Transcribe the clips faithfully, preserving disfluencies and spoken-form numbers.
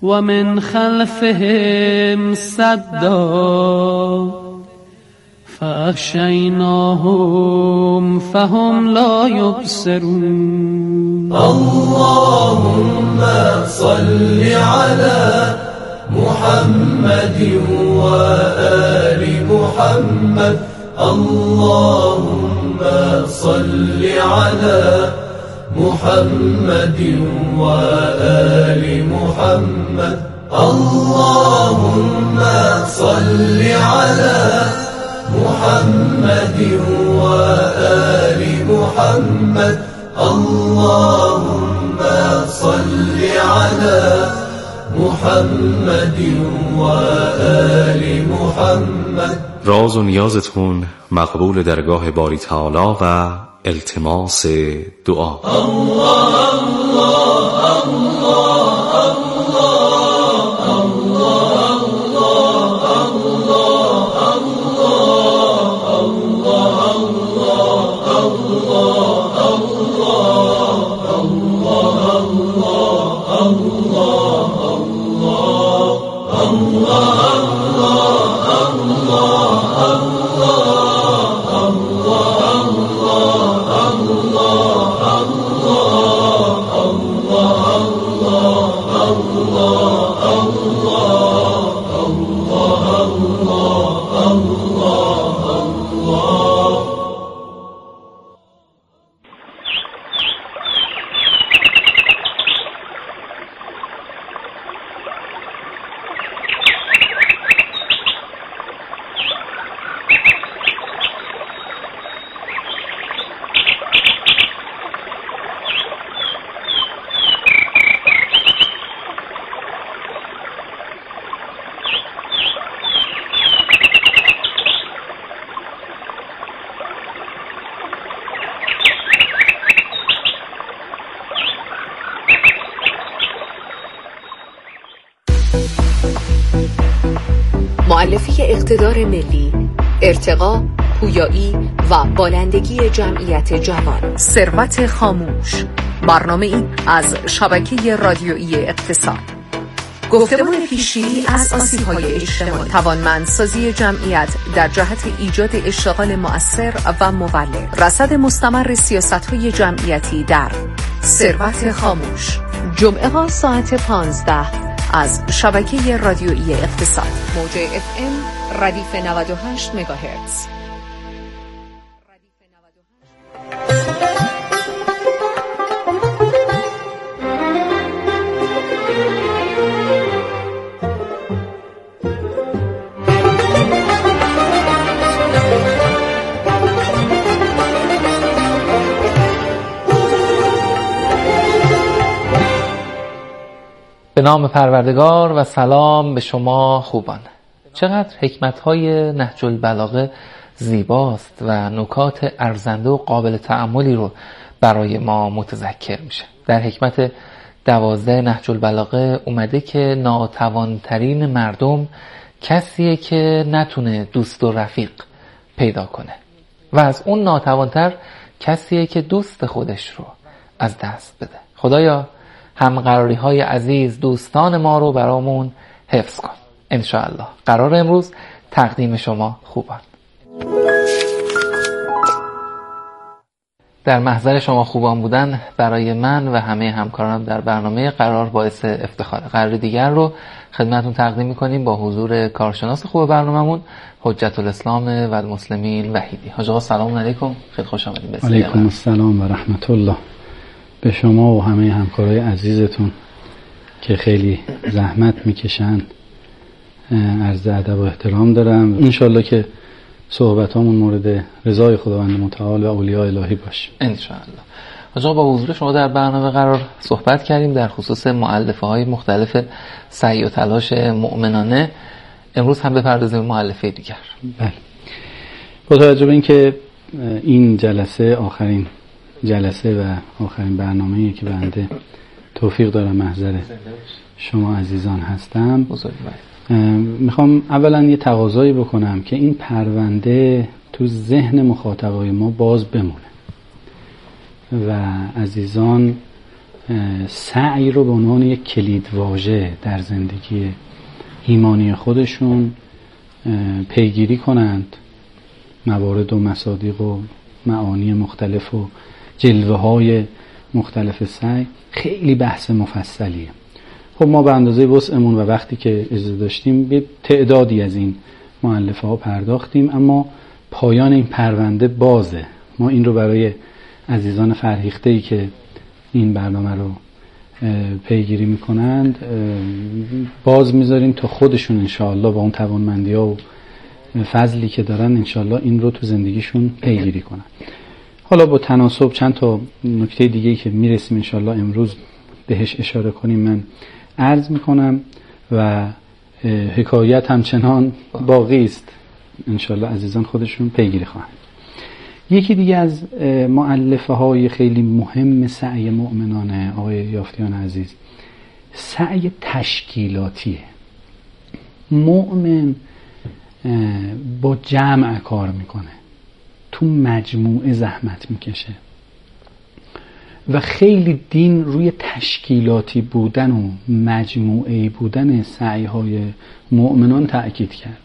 ومن خلفهم سدا فأغشيناهم فهم لا يبصرون. اللهم صل على محمد وآل محمد. اللهم صل على محمد وآل محمد. اللهم صل على محمد وآل محمد. اللهم صل على محمد وآل محمد. راز و نیازتون مقبول درگاه باری تعالی و التماس دعا. الله الله الله مؤلفه اقتدار ملی، ارتقا، پویایی و بالندگی جمعیت جوان. ثروت خاموش، برنامه‌ای از شبکه رادیویی اقتصاد. گفتمان پیشگیری از آسیب‌های اجتماعی، توانمندسازی جمعیت در جهت ایجاد اشتغال مؤثر و مولد، رصد مستمر سیاست‌های جمعیتی در ثروت خاموش. جمعه ها ساعت پانزده از شبکه رادیویی اقتصاد. موج اف ام ردیف نود و هشت مگاهرتز. به نام پروردگار و سلام به شما خوبان. چقدر حکمت‌های نهج البلاغه زیباست و نکات ارزنده و قابل تأملی رو برای ما متذکر میشه. در حکمت دوازده نهج البلاغه اومده که ناتوانترین مردم کسیه که نتونه دوست و رفیق پیدا کنه و از اون ناتوانتر کسیه که دوست خودش رو از دست بده. خدایا همقراری های عزیز دوستان ما رو برامون حفظ کن انشاءالله. قرار امروز تقدیم شما خوبان. در محضر شما خوبان بودن برای من و همه همکارانم در برنامه قرار باعث افتخار. قرار دیگر رو خدمتون تقدیم میکنیم با حضور کارشناس خوب برنامه‌مون حجت الاسلام و المسلمین وحیدی. حاج آقا سلام علیکم، خیلی خوش آمدید. علیکم السلام و رحمت الله. به شما و همه همکارای عزیزتون که خیلی زحمت میکشن عرض ادب و احترام دارم. انشالله که صحبتامون مورد رضای خداوند متعال و اولیاء الهی باشه انشالله. حاج آقا با حضور شما در برنامه قرار صحبت کردیم در خصوص مؤلفه های مختلف سعی و تلاش مؤمنانه. امروز هم بپردازیم به مؤلفه دیگر. بله، با توجه به اینکه این جلسه آخرین جلسه و آخرین برنامه‌ای که بنده توفیق دارم محضر شما عزیزان هستم، میخوام اولا یه تقاضایی بکنم که این پرونده تو ذهن مخاطبای ما باز بمونه و عزیزان سعی رو به عنوان یک کلید واژه در زندگی ایمانی خودشون پیگیری کنند. موارد و مصادیق و معانی مختلف و جلوه های مختلف سعی خیلی بحث مفصلیه. خب ما به اندازه وسعمون و وقتی که اجازه داشتیم به تعدادی از این مؤلفه ها پرداختیم، اما پایان این پرونده بازه. ما این رو برای عزیزان فرهیخته‌ای که این برنامه رو پیگیری میکنند باز میذاریم تا خودشون انشاءالله با اون توانمندی ها و فضلی که دارن انشاءالله این رو تو زندگیشون پیگیری کنن. حالا با تناسب چند تا نکته دیگه‌ای که میرسیم انشاءالله امروز بهش اشاره کنیم من عرض میکنم و حکایت همچنان باقی است، انشاءالله عزیزان خودشون پیگیری خواهند. یکی دیگه از مؤلفه های خیلی مهم سعی مؤمنانه آقای یافتیان عزیز سعی تشکیلاتیه. مؤمن با جمع کار میکنه، تو مجموعه زحمت میکشه و خیلی دین روی تشکیلاتی بودن و مجموعه‌ای بودن سعی های مؤمنان تأکید کرد.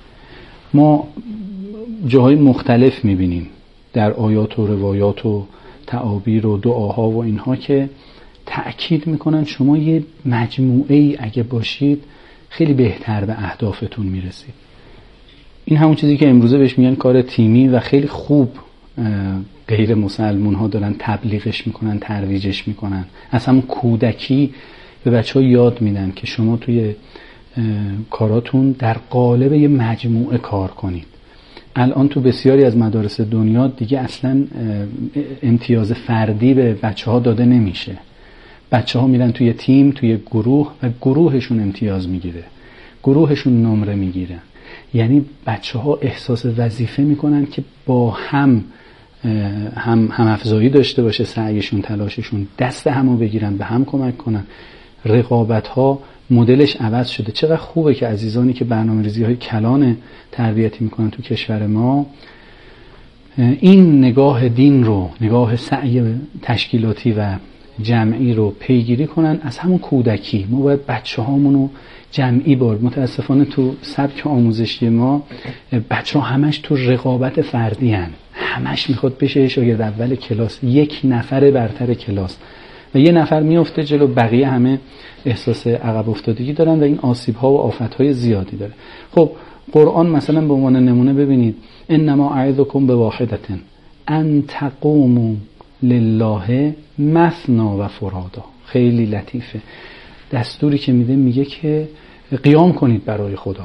ما جاهای مختلف میبینیم در آیات و روایات و تعابیر و دعاها و اینها که تأکید میکنن شما یه مجموعه‌ای اگه باشید خیلی بهتر به اهدافتون میرسید. این همون چیزی که امروزه بهش میگن کار تیمی و خیلی خوب غیر مسلمون ها دارن تبلیغش میکنن، ترویجش میکنن. از همون کودکی به بچه ها یاد میدن که شما توی کاراتون در قالب یه مجموعه کار کنید. الان تو بسیاری از مدارس دنیا دیگه اصلا امتیاز فردی به بچه ها داده نمیشه. بچه ها میرن توی تیم، توی گروه و گروهشون امتیاز میگیره، گروهشون نمره میگیرن. یعنی بچه ها احساس وظیفه میکنن که با هم هم هم افزایی داشته باشه سعیشون، تلاششون، دست همو بگیرن، به هم کمک کنن. رقابت ها مدلش عوض شده. چقدر خوبه که عزیزانی که برنامه‌ریزی های کلان تربیتی میکنن تو کشور ما این نگاه دین رو، نگاه سعی تشکیلاتی و جمعی رو پیگیری کنن از همون کودکی. ما باید بچه هامونو جمعی برد. متاسفانه تو سبک آموزشی ما بچه ها همش تو رقابت فردی هن. همش میخواد بشه شاگرد اول کلاس، یک نفر برتر کلاس و یه نفر میفته جلو، بقیه همه احساس عقب افتادگی دارن و این آسیب ها و آفت های زیادی داره. خب قرآن مثلا به عنوان نمونه ببینید انما اعظکم بواحدة ان تقوموا لله مثنا و فرادا. خیلی لطیفه. دستوری که میده میگه که قیام کنید برای خدا.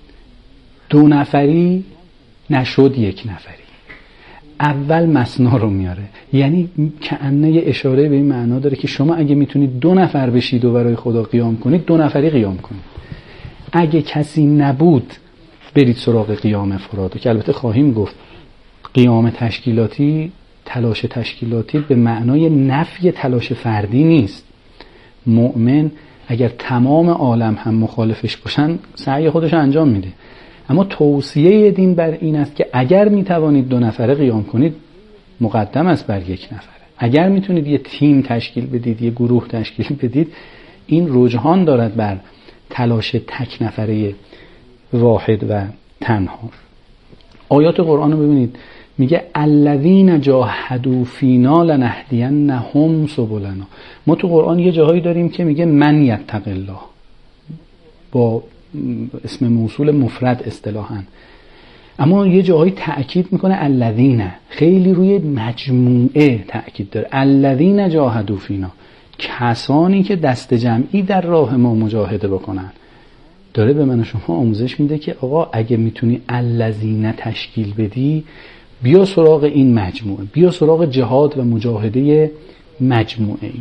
دو نفری نشد یک نفری. اول مثنا رو میاره، یعنی کأنه اشاره به این معنا داره که شما اگه میتونید دو نفر بشید و برای خدا قیام کنید، دو نفری قیام کنید. اگه کسی نبود برید سراغ قیام فرادا، که البته خواهیم گفت قیام تشکیلاتی، تلاش تشکیلاتی به معنای نفی تلاش فردی نیست. مؤمن اگر تمام عالم هم مخالفش باشن سعی خودش انجام میده، اما توصیه دین بر این است که اگر میتوانید دو نفره قیام کنید مقدم است بر یک نفره. اگر میتونید یه تیم تشکیل بدید، یه گروه تشکیل بدید، این رجحان دارد بر تلاش تک نفره واحد و تنها. آیات قرآن رو ببینید، میگه الذین جاهدوا فینا لنهدینهم سبلنا. ما تو قرآن یه جاهایی داریم که میگه من یتق الله با اسم موصول مفرد اصطلاحاً، اما یه جاهایی تأکید میکنه الذین، خیلی روی مجموعه تأکید داره. الذین جاهدوا فینا، کسانی که دست جمعی در راه ما مجاهده بکنن. داره به من و شما آموزش میده که آقا اگه میتونی الذین تشکیل بدی، بیا سراغ این مجموعه، بیا سراغ جهاد و مجاهده مجموعه‌ای.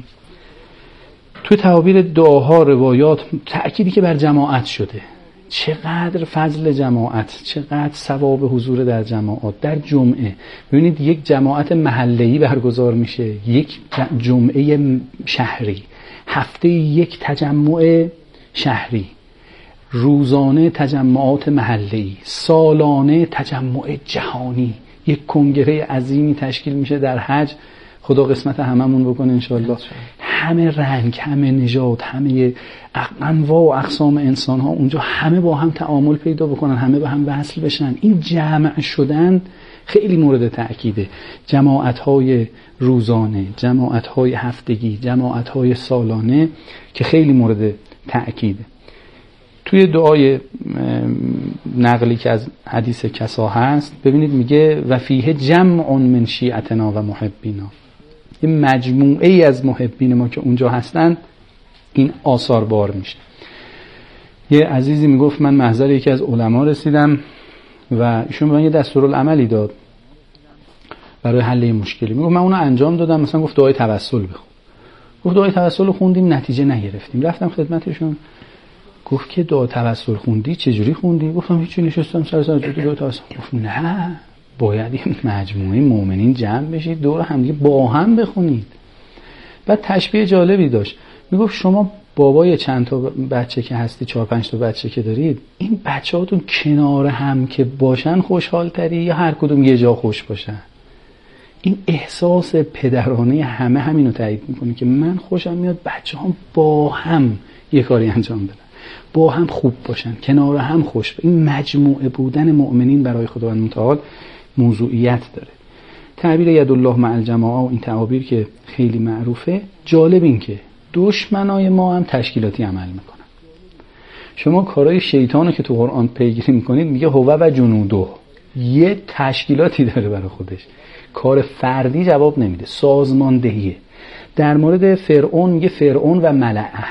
تو تعابیر دعاها، روایات تأکیدی که بر جماعت شده. چقدر فضل جماعت، چقدر ثواب حضور در جماعت، در جمعه. ببینید یک جماعت محله‌ای برگزار میشه، یک جمعه شهری، هفته یک تجمع شهری، روزانه تجمعات محله‌ای، سالانه تجمع جهانی. یک کنگره عظیمی تشکیل میشه در حج. خدا قسمت هممون بکنه انشاءالله. همه رنگ، همه نژاد، همه انواع و اقسام انسان ها اونجا همه با هم تعامل پیدا بکنن، همه با هم وصل بشن. این جمع شدن خیلی مورد تأکیده. جماعت های روزانه، جماعت های هفتگی، جماعت های سالانه که خیلی مورد تأکیده. توی دعای نقلی که از حدیث کسا هست ببینید میگه و فیه جمع من شیعتنا و محبینا، یه مجموعه ای از محبین ما که اونجا هستن این آثار بار میشه. یه عزیزی میگفت من محضر یکی از علما رسیدم و ایشون به من یه دستورالعملی داد برای حل مشکلی. میگفت من اونو انجام دادم، مثلا گفت دعای توسل بخون. گفت دعای توسل خوندیم نتیجه نگرفتیم. رفتم خدمتشون گفت که دعا توسل خوندی چجوری خوندی؟ گفتم هیچی، نشستم سر سر دعا توسل. گفت نه، باید این مجموعه مؤمنین جمع بشید دور هم دیگه با هم بخونید. بعد تشبیه جالبی داشت، میگفت شما بابای چند تا بچه که هستی، چهار پنج تا بچه که دارید، این بچه‌هاتون کنار هم که باشن خوشحال تری یا هر کدوم یه جا خوش باشن؟ این احساس پدرانه همه همینو تایید میکنه که من خوشم میاد بچه‌هام با هم یه کاری انجام بدن، با هم خوب باشن، کنار هم خوش باشن. این مجموعه بودن مؤمنین برای خداوند متعال موضوعیت داره. تعبیر یدالله مع الجماعه و این تعابیر که خیلی معروفه، جالب این که دشمنای ما هم تشکیلاتی عمل میکنن. شما کارهای شیطانو که تو قرآن پیگیری میکنید میگه هو و جنوده، یه تشکیلاتی داره برای خودش، کار فردی جواب نمیده، سازماندهیه. در مورد فرعون میگه فرعون و ملعه،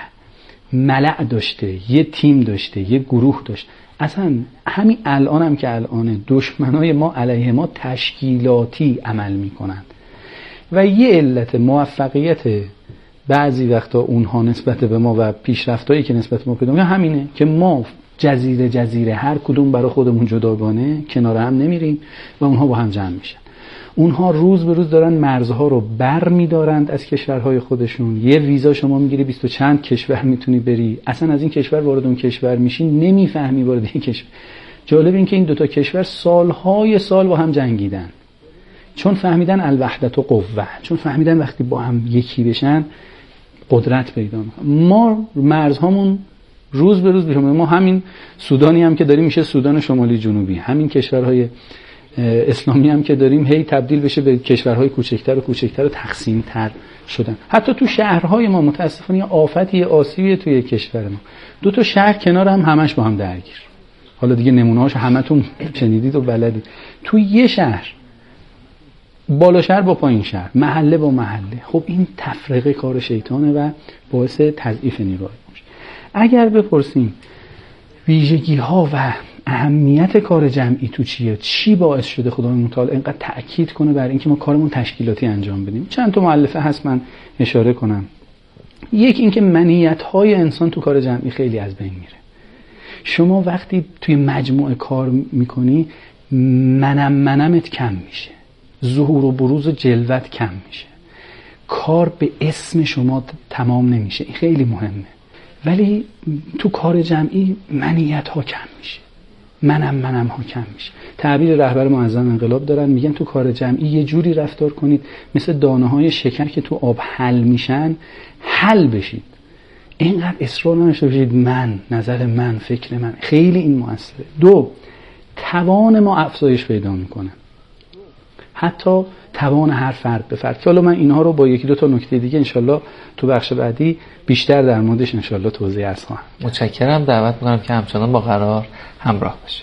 ملع داشته، یه تیم داشته، یه گروه داشته. اصلا همین الان هم که الانه دشمنای ما علیه ما تشکیلاتی عمل میکنن و یه علت موفقیت بعضی وقتا اونها نسبت به ما و پیشرفتایی که نسبت به ما پیدا میکنن همینه که ما جزیره جزیره هر کدوم برای خودمون جداگانه کنار هم نمیریم و اونها با هم جمع میشن. اونها روز به روز دارن مرزها رو بر میدارند از کشورهای خودشون. یه ویزا شما میگیری بیست و چند کشور میتونی بری، اصلا از این کشور وارد اون کشور میشی نمیفهمی وارد این کشور. جالب این که این دوتا کشور سالهای سال با هم جنگیدن، چون فهمیدن الوحدت و قوه، چون فهمیدن وقتی با هم یکی بشن قدرت پیدا میکنن. ما مرزهامون روز به روز بشه. ما همین سودانی هم که داریم میشه سودان شمالی جنوبی، همین کشورهای اسلامی هم که داریم هی تبدیل بشه به کشورهای کوچکتر و کوچکتر و تقسیم تر شدن. حتی تو شهرهای ما متاسفانه آفتی آسیبی توی کشور ما، دو تا شهر کنار هم همش با هم درگیر. حالا دیگه نمونه‌هاش همتون شنیدید و بلدید. تو یه شهر بالا شهر با پایین شهر، محله با محله. خب این تفرقه کار شیطانه و باعث تضعیف نیروی میشه. اگر بپرسیم ویژگی ها و اهمیت کار جمعی تو چیه، چی باعث شده خداوند متعال اینقدر تأکید کنه بر اینکه ما کارمون تشکیلاتی انجام بدیم، چند تا مؤلفه هست من اشاره کنم. یک اینکه منیت های انسان تو کار جمعی خیلی از بین میره. شما وقتی توی مجموعه کار میکنی منم منمت کم میشه، ظهور و بروز و جلوت کم میشه، کار به اسم شما تمام نمیشه. این خیلی مهمه. ولی تو کار جمعی منیت ها کم میشه، منم منم ها کم میشه. تعبیر رهبر معظم انقلاب دارن، میگن تو کار جمعی یه جوری رفتار کنید مثل دانه های شکر که تو آب حل میشن، حل بشید. اینقدر اصرار نمیشه بشید من، نظر من، فکر من. خیلی این موثره. دو، توان ما افزایش پیدا میکنه، حتی توان هر فرد به فرد. حالا من اینها رو با یکی دو تا نکته دیگه انشالله تو بخش بعدی بیشتر در موردش انشالله توضیح عرض خواهم. متشکرم. دعوت میکنم که همچنان با قرار همراه باشید.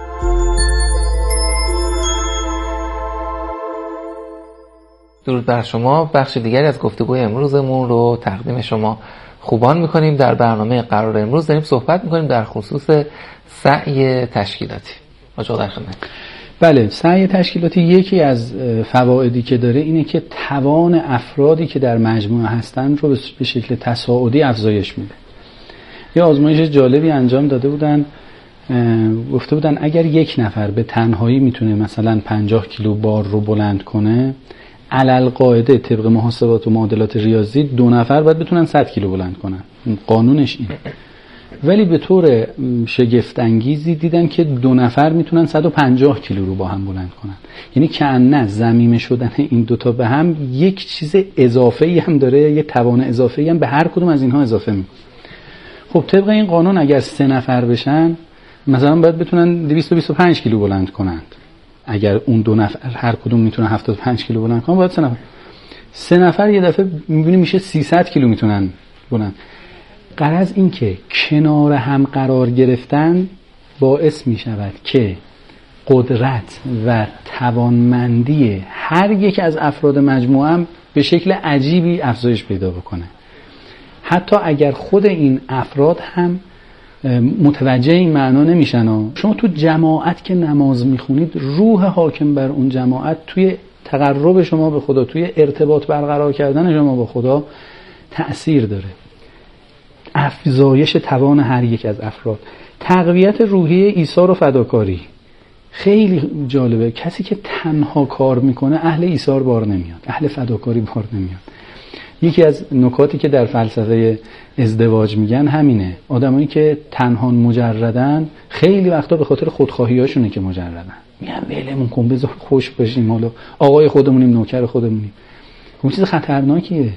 درود بر شما. بخش دیگری از گفتگوی امروزمون رو تقدیم شما خوبان میکنیم. در برنامه قرار امروز داریم صحبت میکنیم در خصوص سعی تشکیلاتی. آقا در خدمت. بله، سعی تشکیلاتی یکی از فوایدی که داره اینه که توان افرادی که در مجموعه هستن رو به شکل تصاعدی افزایش میده. یه آزمایش جالبی انجام داده بودن، گفته بودن اگر یک نفر به تنهایی میتونه مثلا پنجاه کیلو بار رو بلند کنه، علل قاعده طبق محاسبات و معادلات ریاضی دو نفر باید بتونن صد کیلو بلند کنن. قانونش اینه. ولی به طور شگفت انگیزی دیدن که دو نفر میتونن صد و پنجاه کیلو رو با هم بلند کنن. یعنی کأنه ضمیمه شدن این دوتا به هم یک چیز اضافه‌ای هم داره، یک توان اضافه‌ای هم به هر کدوم از اینها اضافه میکنه. خب طبق این قانون اگر سه نفر بشن مثلا باید بتونن دویست و بیست و پنج کیلو بلند کنند. اگر اون دو نفر هر کدوم میتونن هفتاد و پنج کیلو بلند کنن، باید سه نفر سه نفر یه دفعه میبینیم میشه سیصد کیلو میتونن بلند. غرض این که کنار هم قرار گرفتن باعث میشود که قدرت و توانمندی هر یک از افراد مجموعه هم به شکل عجیبی افزایش پیدا بکنه. حتی اگر خود این افراد هم متوجه این معنا نمیشن. شما تو جماعت که نماز میخونید، روح حاکم بر اون جماعت توی تقرب شما به خدا، توی ارتباط برقرار کردن شما با خدا تأثیر داره. افزایش توان هر یک از افراد، تقویت روحیه ایثار و فداکاری. خیلی جالبه، کسی که تنها کار میکنه اهل ایثار بار نمیاد، اهل فداکاری بار نمیاد. یکی از نکاتی که در فلسفه ازدواج میگن همینه. آدمایی که تنها مجردن خیلی وقتا به خاطر خودخواهیاشونه که مجردن. میگن ولمون کن، بذار خوش باشیم، حالا آقای خودمونیم، نوکر خودمونیم. اون چیز خطرناکیه.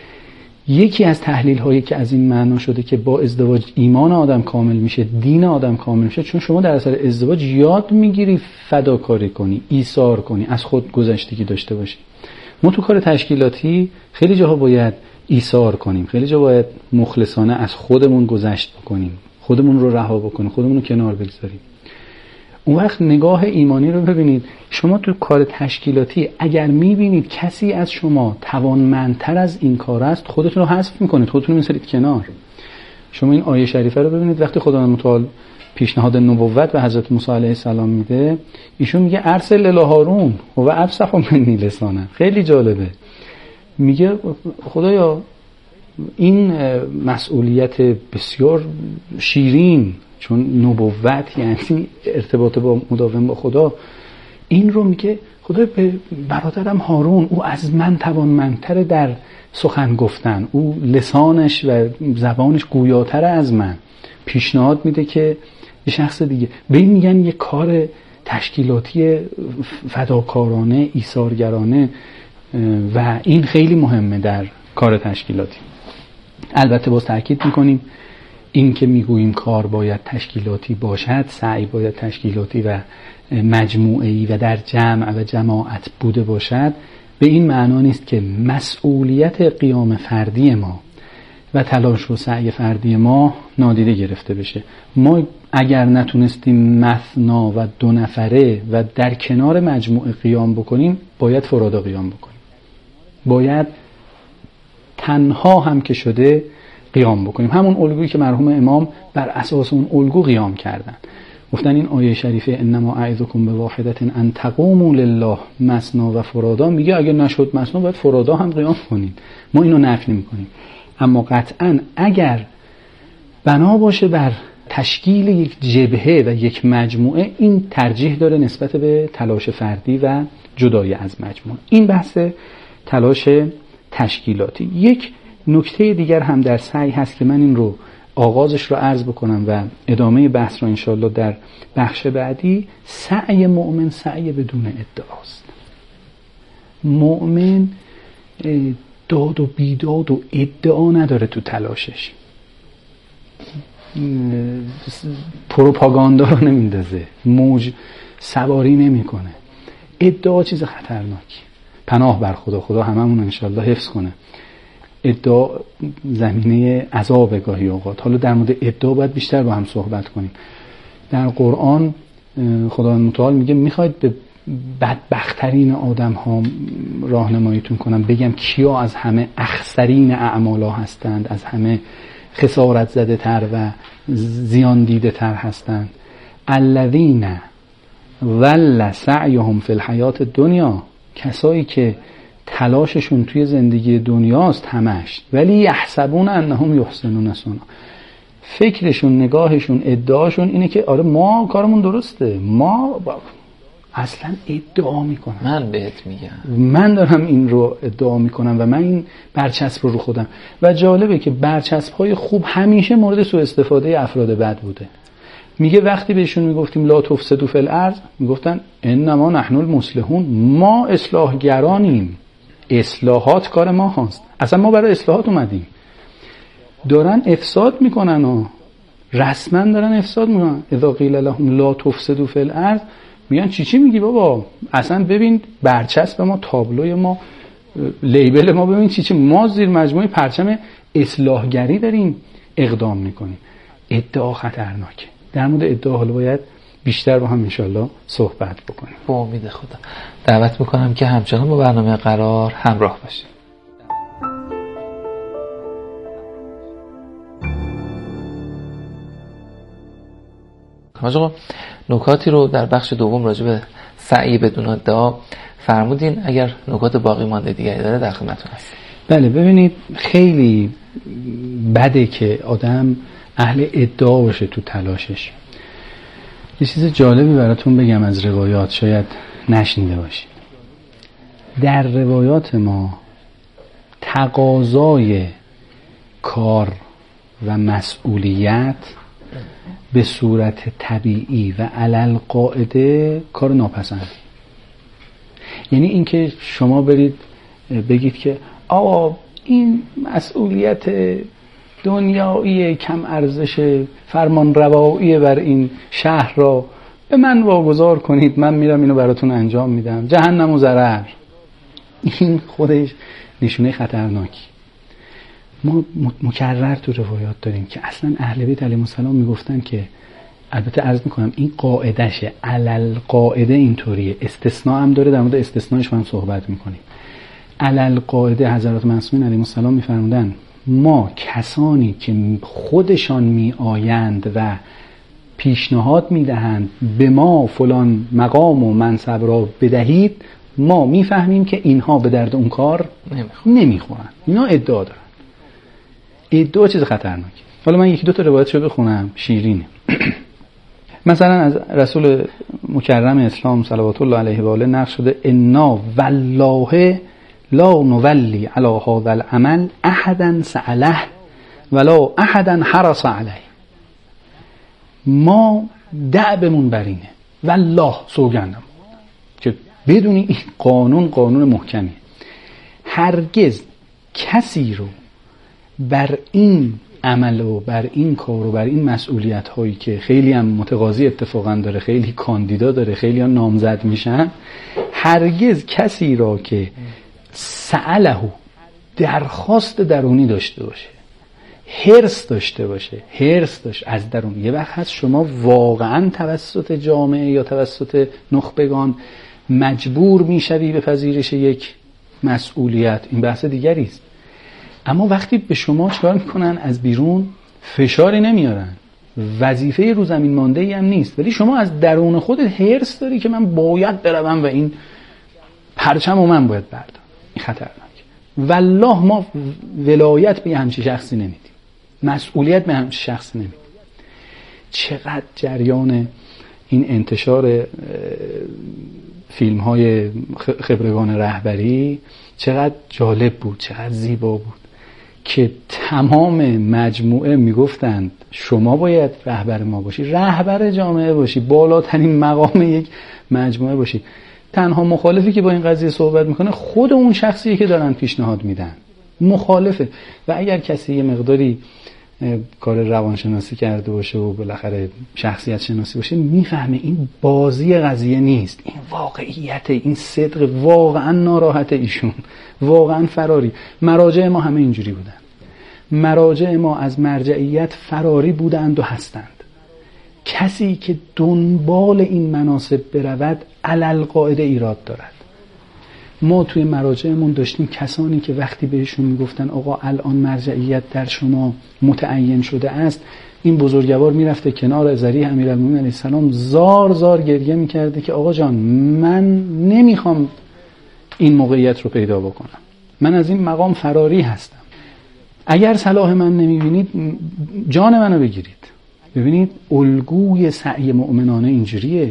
یکی از تحلیل هایی که از این معنا شده که با ازدواج ایمان آدم کامل میشه، دین آدم کامل میشه، چون شما در اثر ازدواج یاد میگیری فداکاری کنی، ایثار کنی، از خود گذشتگی داشته باشی. ما تو کار تشکیلاتی خیلی جاها باید ایثار کنیم، خیلی جا باید مخلصانه از خودمون گذشت بکنیم، خودمون رو رها بکنیم، خودمون رو کنار بگذاریم. اون وقت نگاه ایمانی رو ببینید. شما تو کار تشکیلاتی اگر میبینید کسی از شما توانمندتر از این کار است، خودتون رو حذف میکنید، خودتون رو میذارید کنار. شما این آیه شریفه رو ببینید. وقتی خداوند متعال پیشنهاد نبوت به حضرت موسی علیه السلام میده، ایشون میگه ارسل الی هارون و افصح منی لسانا. خیلی جالبه. میگه خدایا این مسئولیت بسیار شیرین، چون نبوت یعنی ارتباط با مداوم با خدا، این رو میگه خدا به برادرم هارون، او از من توانمندتر در سخن گفتن، او لسانش و زبانش گویاتر از من. پیشنهاد میده که یه شخص دیگه به این میگن یه کار تشکیلاتی فداکارانه، ایثارگرانه، و این خیلی مهمه در کار تشکیلاتی. البته باز تاکید میکنیم این که میگوییم کار باید تشکیلاتی باشد، سعی باید تشکیلاتی و مجموعه‌ای و در جمع و جماعت بوده باشد، به این معنا نیست که مسئولیت قیام فردی ما و تلاش و سعی فردی ما نادیده گرفته بشه. ما اگر نتونستیم مثنا و دو نفره و در کنار مجموعه قیام بکنیم، باید فرادا قیام بکنیم، باید تنها هم که شده قیام بکنیم. همون الگویی که مرحوم امام بر اساس اون الگو قیام کردن. گفتن این آیه شریفه انما اعظکم بواحدة ان تقوموا لله مثنا و فرادا، میگه اگر نشد مثنا باید فرادا هم قیام کنیم. ما اینو نفی نمی‌کنیم، اما قطعاً اگر بنا باشه بر تشکیل یک جبهه و یک مجموعه، این ترجیح داره نسبت به تلاش فردی و جدای از مجموعه. این بحث تلاش تشکیلاتی. یک نکته دیگر هم در سعی هست که من این رو آغازش رو عرض بکنم و ادامه بحث رو انشالله در بخش بعدی. سعی مؤمن سعی بدون ادعاست. مؤمن داد و بیداد و ادعا نداره تو تلاشش، پروپاگاندا رو نمیندازه، موج سواری نمیکنه. ادعا چیز خطرناکی. پناه بر خدا، خدا هممون انشالله حفظ کنه. ادعا زمینه عذاب گاهی اوقات. حالا در مورد ادعا باید بیشتر با هم صحبت کنیم. در قرآن خداوند متعال میگه میخواید به بدبخترین آدم ها راهنماییتون کنم، بگم کیا از همه اخسرین اعمالا هستند، از همه خسارت زده تر و زیان دیده تر هستند. الذین ول سعیهم فی الحیات الدنیا، کسایی که تلاششون توی زندگی دنیاست همش، ولی یحسبون انهم یحسنون صنعا، فکرشون، نگاهشون، ادعاشون اینه که آره ما کارمون درسته، ما اصلا ادعا میکنم. من بهت میگم، من دارم این رو ادعا میکنم و من این برچسب رو رو خودم. و جالبه که برچسب‌های خوب همیشه مورد سوء استفاده افراد بد بوده. میگه وقتی بهشون میگفتیم لا تفسدوا فی الارض، میگفتن انما نحن المصلحون، ما اصلاحگرانیم، اصلاحات کار ما هست، اصلا ما برای اصلاحات اومدیم. دارن افساد میکنن و رسما دارن افساد میکنن. اذا قیل لهم لا تفسدوا فی الارض، میگن چی چی میگی بابا، اصلا ببین برچسب ما، تابلوی ما، لیبل ما، ببین چی چی، ما زیر مجموعه پرچم اصلاحگری داریم اقدام میکنیم. ادعا خطرناکه. در مورد ادعا حالا باید بیشتر با هم انشالله صحبت بکنیم. با امید خدا دعوت میکنم که همچنان با برنامه قرار همراه باشید. حاج آقا نکاتی رو در بخش دوم راجع به سعی بدون ادعا فرمودین، اگر نکات باقی مانده دیگری داره در خدمتتون هست. بله، ببینید خیلی بده که آدم اهل ادعا باشه تو تلاشش. یه چیز جالبی براتون بگم از روایات، شاید نشنیده باشید. در روایات ما تقاضای کار و مسئولیت به صورت طبیعی و علل قاعده کار ناپسند. یعنی اینکه شما برید بگید که آقا این مسئولیت دنیایی کم ارزش فرمان روایی بر این شهر را به من واگذار کنید، من میرم اینو براتون انجام میدم، جهنم و ضرر. این خودش نشونه خطرناکی. ما مکرر تو روایات داریم که اصلا اهل بیت علیهم السلام میگفتن که، البته عرض میکنم این قاعدشه، علل قاعده اینطوریه، استثناء هم داره، در مورد استثناءش هم صحبت میکنیم. علل قاعده حضرات معصومین علیهم السلام میفرمودن ما کسانی که خودشان می آیند و پیشنهاد می دهند به ما فلان مقام و منصب را بدهید، ما می فهمیم که اینها به درد اون کار نمی خورن. اینا ادعا دارن. ادعا چیز خطرناکی. حالا من یکی دو تا روایت رو بخونم، شیرینه. مثلا از رسول مکرم اسلام صلوات الله علیه و آله نقل شده انا والله لا نولی علی هذا العمل احدا سأله ولا احدا حرص علیه. ما دعبمون بر اینه، والله سوگندم که بدونی این قانون قانون محکمی، هرگز کسی رو بر این عمل و بر این کار و بر این مسئولیت هایی که خیلی هم متقاضی اتفاقا داره، خیلی کاندیدا داره، خیلی هم نامزد میشن، هرگز کسی را که سأله درخواست درونی داشته باشه، حرص داشته باشه، حرص داشت از درون. یه وقت هست شما واقعا توسط جامعه یا توسط نخبگان مجبور میشوی به پذیرش یک مسئولیت، این بحث دیگری است. اما وقتی به شما چکار میکنن از بیرون، فشاری نمیارن، وظیفه رو زمین مانده ای هم نیست، ولی شما از درون خودت حرص داری که من باید بروم و این پرچم و من باید بردارم. این خطرناک. والله ما ولایت به همچین شخصی نمیدیم، مسئولیت به همچین شخصی نمیدیم. چقدر جریان این انتشار فیلم های خبرگان رهبری چقدر جالب بود، چقدر زیبا بود که تمام مجموعه میگفتند شما باید رهبر ما باشی، رهبر جامعه باشی، بالاترین مقام یک مجموعه باشی. تنها مخالفی که با این قضیه صحبت میکنه خود اون شخصیه که دارن پیشنهاد میدن، مخالفه. و اگر کسی یه مقداری کار روانشناسی کرده باشه و بالاخره شخصیت شناسی باشه، میفهمه این بازی قضیه نیست، این واقعیت، این صدق. واقعا ناراحت ایشون، واقعا فراری. مراجع ما همه اینجوری بودن، مراجع ما از مرجعیت فراری بودند و هستند. کسی که دنبال این مناصب برود علل قاعده ایراد دارد. ما توی مراجعمون داشتیم کسانی که وقتی بهشون میگفتن آقا الان مرجعیت در شما متعین شده است، این بزرگوار میرفته کنار ذریح امیرالمومنین علیه السلام، زار زار گریه میکرده که آقا جان من نمیخوام این موقعیت رو پیدا بکنم، من از این مقام فراری هستم، اگر صلاح من نمیبینید جان منو بگیرید. ببینید الگوی سعی مؤمنانه اینجوریه.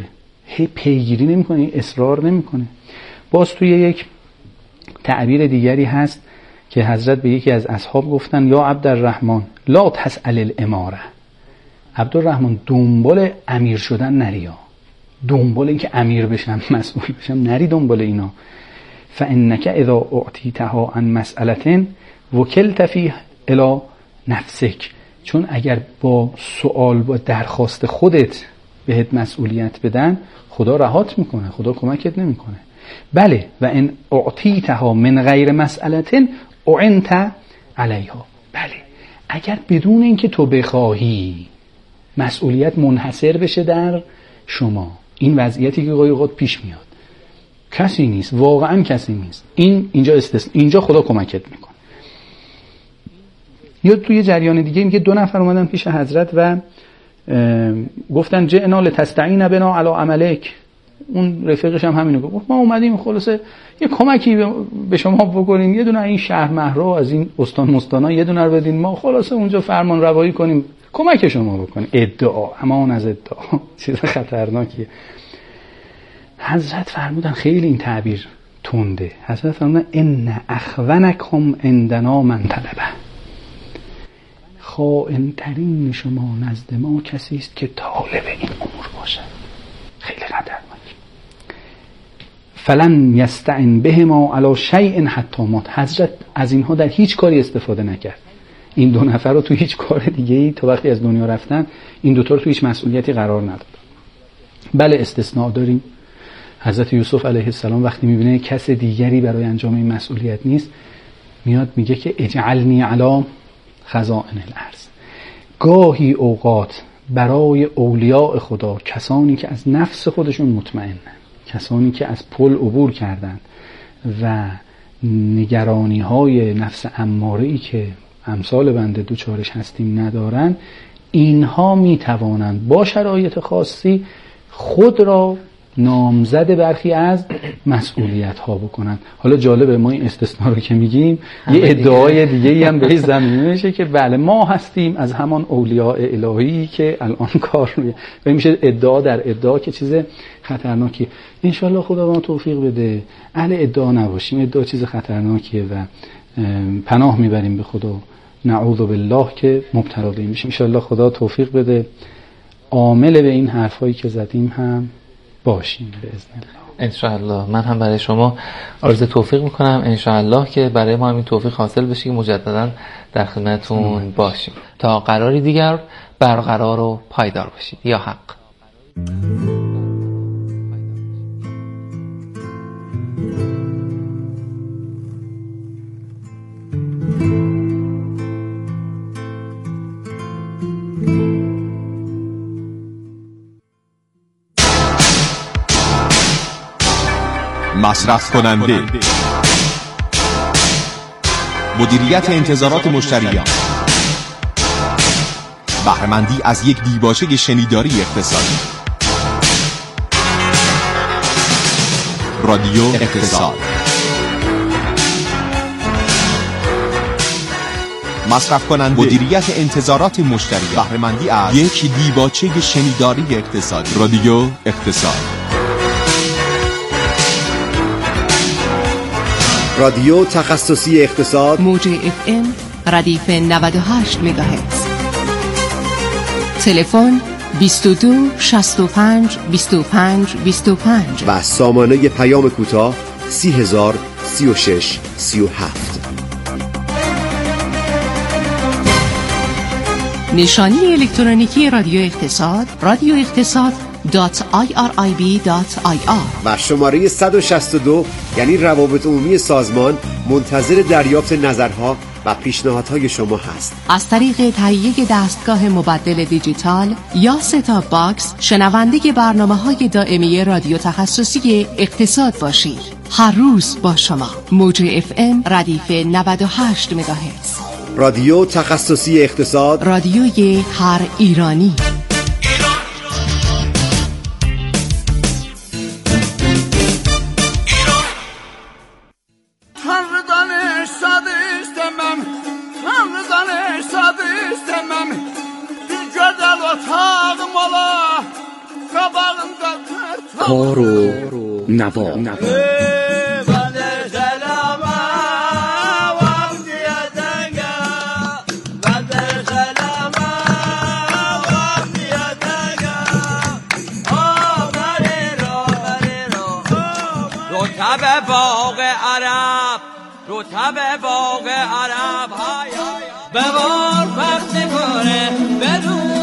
هی پیگیری نمیکنه، اصرار نمیکنه. باز توی یک تعبیر دیگری هست که حضرت به یکی از اصحاب گفتن یا عبدالرحمن لا تسأل الاماره، عبدالرحمن دنبال امیر شدن نریا، دنبال اینکه امیر بشم مسئول بشم نری دنبال اینا. فانک اذا اعطیتها عن مسئله وکلت فیه الی نفسک، چون اگر با سوال با درخواست خودت بهت مسئولیت بدن خدا رهات میکنه، خدا کمکت نمیکنه. بله و ان اعطیتها من غیر مسئله اعنت علیها، بله اگر بدون اینکه تو بخواهی مسئولیت منحصر بشه در شما، این وضعیتی که گاهی اوقات پیش میاد، کسی نیست، واقعا کسی نیست، این اینجا استثنا، اینجا خدا کمکت میکنه. یا توی جریان دیگه میگه دو نفر اومدن پیش حضرت و گفتن جئنا لتستعین بنا علی عملک، اون رفیقش هم همینو گفت، ما اومدیم خلاصه یه کمکی به شما بکنیم، یه دونه این شهر مهرا از این استان مستانا یه دونه رو بدین، ما خلاصه اونجا فرمان روایی کنیم، کمک شما بکنیم. ادعا، امان از ادعا چیز خطرناکیه. حضرت فرمودن خیلی این تعبیر تنده، حضرت فرمودن ان اخونکم عندنا من طلبه، خائن ترین شما نزد ما کسی است که طالب این امور باشه. خیلی خطرناک. فلن یستعن بهما علی شیء حتی مات، حضرت از اینها در هیچ کاری استفاده نکرد. این دو نفر رو تو هیچ کار دیگه‌ای تا وقتی از دنیا رفتن این دو تا رو تو هیچ مسئولیتی قرار نداد. بله استثناء داریم. حضرت یوسف علیه السلام وقتی میبینه کس دیگری برای انجام این مسئولیت نیست، میاد میگه که اجعلنی علی خزائن الارض. گاهی اوقات برای اولیاء خدا، کسانی که از نفس خودشون مطمئنن، کسانی که از پل عبور کردند و نگرانی های نفس اماره‌ای که امثال بنده دوچارش هستیم ندارن، اینها میتوانند با شرایط خاصی خود را نامزد برخی از مسئولیت ها بکنن. حالا جالبه ما این استثناء رو که میگیم یه ادعای دیگه ای هم به زمینه میشه که بله ما هستیم از همان اولیاء الهی که الان کار روی و میشه ادعا در ادعا که چیز خطرناکی. انشالله خدا ما توفیق بده اهل ادعا نباشیم. ادعا چیز خطرناکیه و پناه میبریم به خدا، نعوذ بالله که مبتلا به این میشیم. انشالله خدا توفیق بده عامل به این حرفایی که زدیم هم باشیم باذن الله. انشاءالله من هم برای شما آرزوی توفیق میکنم، انشاءالله که برای ما همین توفیق حاصل بشه که مجددا در خدمتتون باشیم. تا قراری دیگر برقرار و پایدار باشید. یا حق. مصرف کننده، مدیریت انتظارات مشتریان، بهره‌مندی از یک دیباچه شنیداری اقتصادی. رادیو اقتصاد. مصرف کننده، مدیریت انتظارات مشتریان، بهره‌مندی از یک دیباچه شنیداری اقتصادی. رادیو اقتصاد. رادیو تخصصی اقتصاد، موج اف ام ردیف نود و هشت مگاهرتز. تلفن بیست و دو شصت و پنج بیست و پنج بیست و پنج و سامانه پیام کوتاه سی هزار سی و شش سی و هفت. نشانی الکترونیکی رادیو اقتصاد رادیو اقتصاد دات آی آر آی بی دات آی آر و شماره صد و شصت و دو یعنی روابط عمومی سازمان منتظر دریافت نظرها و پیشنهادهای شما هست. از طریق تهیه دستگاه مبدل دیجیتال یا ستاپ باکس شنونده برنامه‌های دائمی رادیو تخصصی اقتصاد باشید. هر روز با شما. موج اف ام ردیف نود و هشت مگاهرتز. رادیو تخصصی اقتصاد، رادیوی هر ایرانی. کار و نوا رتب باغ عرب رتب باغ عرب های ببار وقت کنه بدون